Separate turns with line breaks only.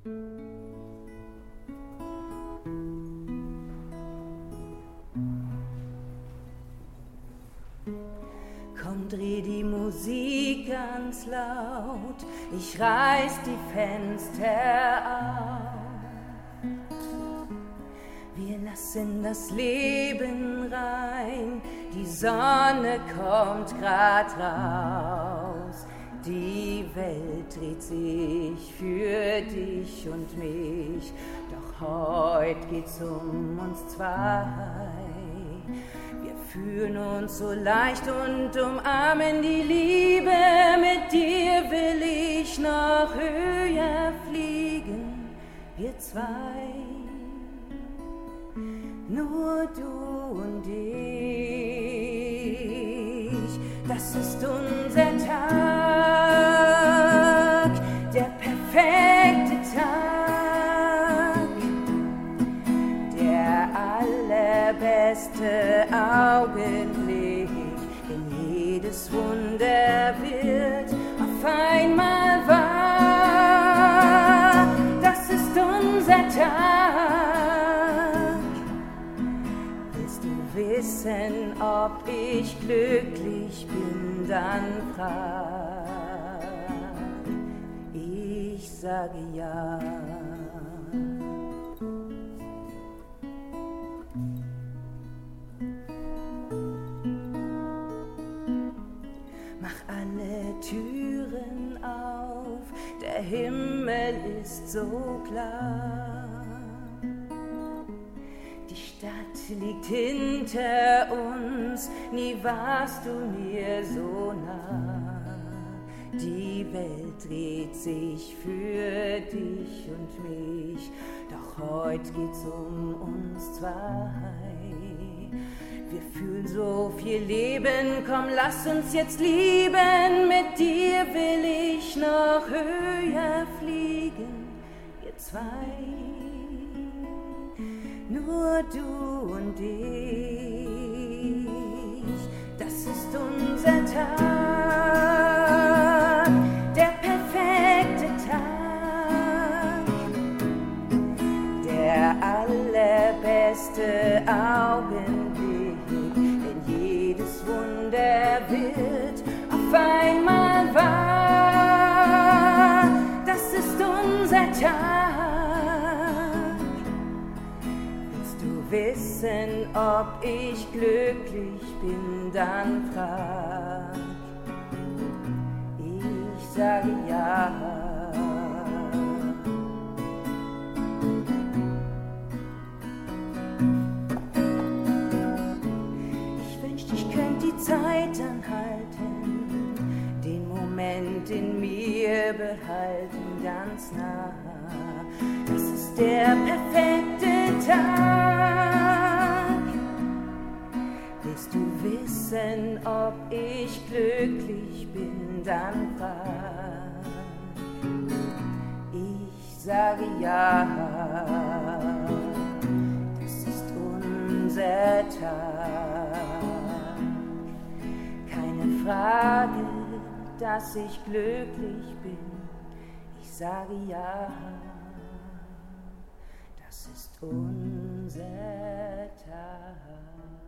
Komm, dreh die Musik ganz laut, ich reiß die Fenster auf. Wir lassen das Leben rein, die Sonne kommt grad raus. Die Welt dreht sich für dich und mich, doch heut geht's um uns zwei. Wir fühlen uns so leicht und umarmen die Liebe. Mit dir will ich noch höher fliegen, wir zwei. Nur du und ich, das ist unser Tag, der perfekte Tag, der allerbeste Augenblick, denn jedes Wunder wird auf einmal wahr. Das ist unser Tag. Willst du wissen, ob ich glücklich bin, dann frag. Ich sage ja. Mach alle Türen auf, der Himmel ist so klar. Die Stadt liegt hinter uns, nie warst du mir so nah. Die Welt dreht sich für dich und mich, doch heut geht's um uns zwei. Wir fühlen so viel Leben, komm, lass uns jetzt lieben. Mit dir will ich noch höher fliegen, wir zwei. Nur du und ich, das ist unser Tag, der perfekte Tag, der allerbeste Augenblick, denn jedes Wunder wird auf einmal wahr. Das ist unser Tag. Willst du wissen, ob ich glücklich bin, dann frag. Ich sage ja. Zeit anhalten, den Moment in mir behalten, ganz nah. Das ist der perfekte Tag. Willst du wissen, ob ich glücklich bin, dann frag. Ich sage ja, das ist unser Tag. Frage, dass ich glücklich bin, ich sage ja, das ist unser Tag.